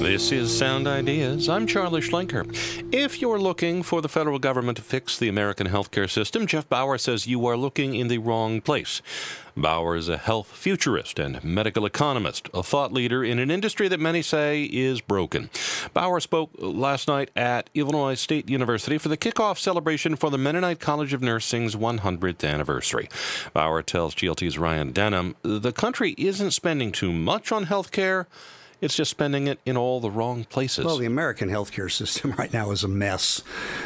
This is Sound Ideas. I'm Charlie Schlenker. If you're looking for the federal government to fix the American healthcare system, Jeff Bauer says you are looking in the wrong place. Bauer is a health futurist and medical economist, a thought leader in an industry that many say is broken. Bauer spoke last night at Illinois State University for the kickoff celebration for the Mennonite College of Nursing's 100th anniversary. Bauer tells GLT's Ryan Denham the country isn't spending too much on healthcare. It's just spending it in all the wrong places. Well, the American healthcare system right now is a mess.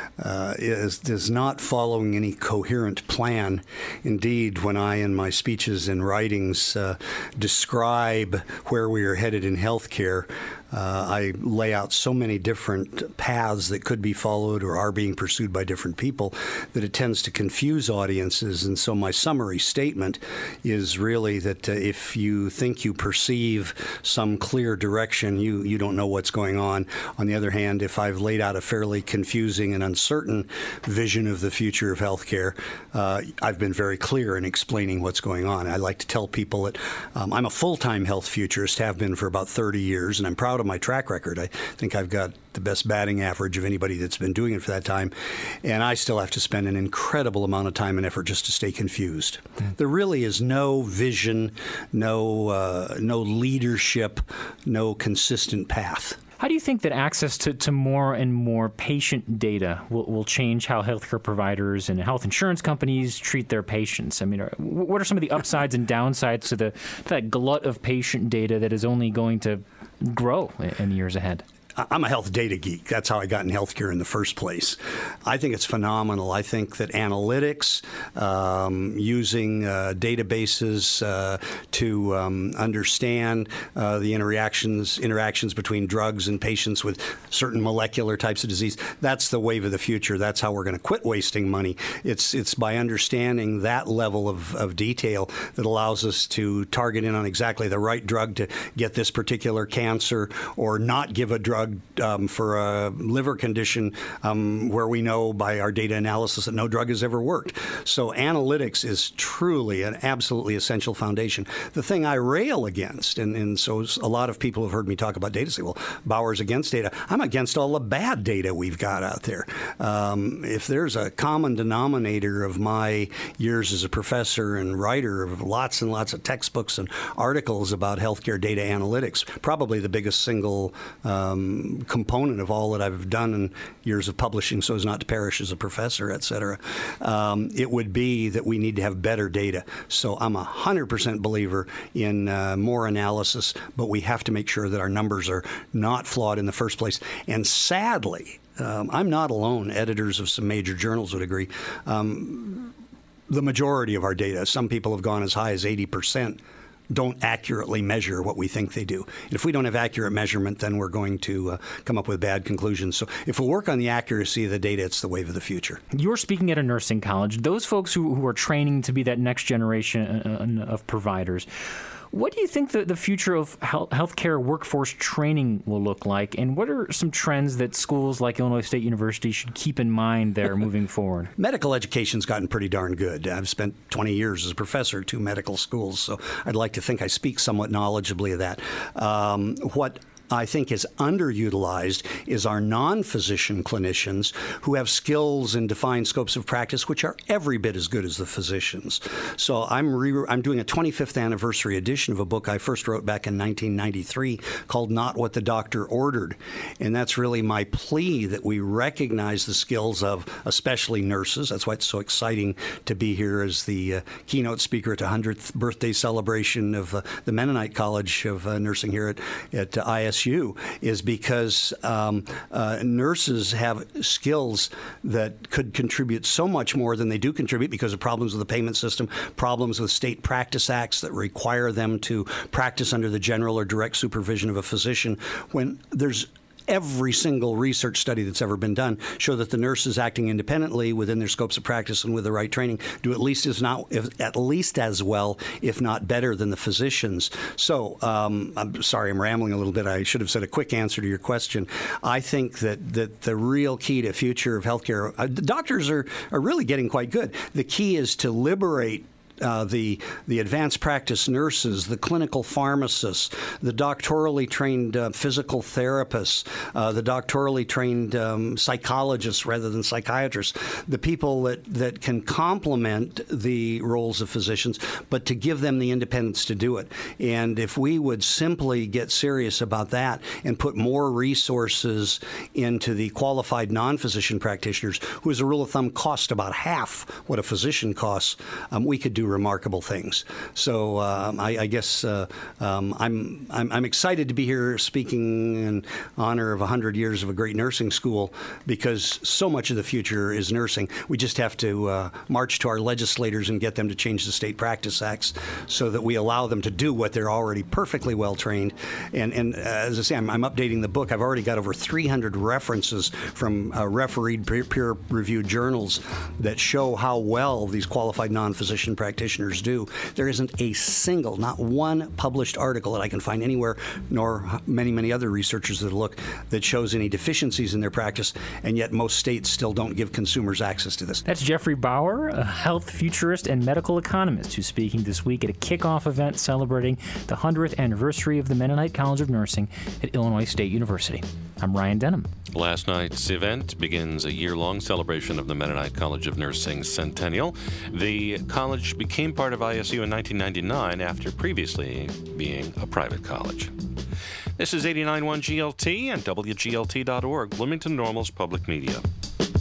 Is not following any coherent plan. Indeed, when I, in my speeches and writings, describe where we are headed in healthcare, I lay out so many different paths that could be followed or are being pursued by different people that it tends to confuse audiences. And so my summary statement is really that if you think you perceive some clear direction, you don't know what's going on. On the other hand, if I've laid out a fairly confusing and uncertain vision of the future of healthcare, I've been very clear in explaining what's going on. I like to tell people that I'm a full-time health futurist, have been for about 30 years, and I'm proud of my track record. I think I've got the best batting average of anybody that's been doing it for that time, and I still have to spend an incredible amount of time and effort just to stay confused. There really is no vision, no leadership, no consistent path. How do you think that access to more and more patient data will change how healthcare providers and health insurance companies treat their patients? I mean, what are some of the upsides and downsides to that glut of patient data that is only going to grow in the years ahead? I'm a health data geek. That's how I got in healthcare in the first place. I think it's phenomenal. I think that analytics, using databases to understand the interactions between drugs and patients with certain molecular types of disease, that's the wave of the future. That's how we're going to quit wasting money. It's by understanding that level of detail that allows us to target in on exactly the right drug to get this particular cancer, or not give a drug for a liver condition where we know by our data analysis that no drug has ever worked. So analytics is truly an absolutely essential foundation. The thing I rail against, and so a lot of people have heard me talk about data say, well, Bauer's against data. I'm against all the bad data we've got out there. If there's a common denominator of my years as a professor and writer of lots and lots of textbooks and articles about healthcare data analytics, probably the biggest single component of all that I've done in years of publishing so as not to perish as a professor, et cetera, it would be that we need to have better data. So I'm 100% believer in more analysis, but we have to make sure that our numbers are not flawed in the first place. And sadly, I'm not alone. Editors of some major journals would agree. The majority of our data, some people have gone as high as 80%, don't accurately measure what we think they do. And if we don't have accurate measurement, then we're going to come up with bad conclusions. So if we work on the accuracy of the data, it's the wave of the future. You're speaking at a nursing college. Those folks who are training to be that next generation of providers, what do you think the future of healthcare workforce training will look like, and what are some trends that schools like Illinois State University should keep in mind there moving forward? Medical education's gotten pretty darn good. I've spent 20 years as a professor at 2 medical schools, so I'd like to think I speak somewhat knowledgeably of that. What I think is underutilized is our non-physician clinicians who have skills and defined scopes of practice which are every bit as good as the physicians. So I'm doing a 25th anniversary edition of a book I first wrote back in 1993 called Not What the Doctor Ordered. And that's really my plea that we recognize the skills of especially nurses. That's why it's so exciting to be here as the keynote speaker at the 100th birthday celebration of the Mennonite College of Nursing here at ISU. Is because nurses have skills that could contribute so much more than they do contribute because of problems with the payment system, problems with state practice acts that require them to practice under the general or direct supervision of a physician, when there's every single research study that's ever been done show that the nurses acting independently within their scopes of practice and with the right training do at least as well, if not better, than the physicians. So I'm sorry, I'm rambling a little bit. I should have said a quick answer to your question. I think that the real key to future of healthcare, doctors are really getting quite good. The key is to liberate the advanced practice nurses, the clinical pharmacists, the doctorally trained physical therapists, the doctorally trained psychologists rather than psychiatrists, the people that can complement the roles of physicians, but to give them the independence to do it. And if we would simply get serious about that and put more resources into the qualified non-physician practitioners, who as a rule of thumb cost about half what a physician costs, we could do remarkable things. So I guess I'm excited to be here speaking in honor of 100 years of a great nursing school, because so much of the future is nursing. We just have to march to our legislators and get them to change the state practice acts so that we allow them to do what they're already perfectly well trained. And as I say, I'm updating the book. I've already got over 300 references from refereed peer-reviewed journals that show how well these qualified non-physician practitioners do. There isn't a single, not one published article that I can find anywhere, nor many other researchers that look, that shows any deficiencies in their practice, and yet most states still don't give consumers access to this. That's Jeffrey Bauer, a health futurist and medical economist, who's speaking this week at a kickoff event celebrating the 100th anniversary of the Mennonite College of Nursing at Illinois State University. I'm Ryan Denham. Last night's event begins a year-long celebration of the Mennonite College of Nursing centennial. The college became part of ISU in 1999 after previously being a private college. This is 89.1 GLT and WGLT.org, Bloomington Normal's public media.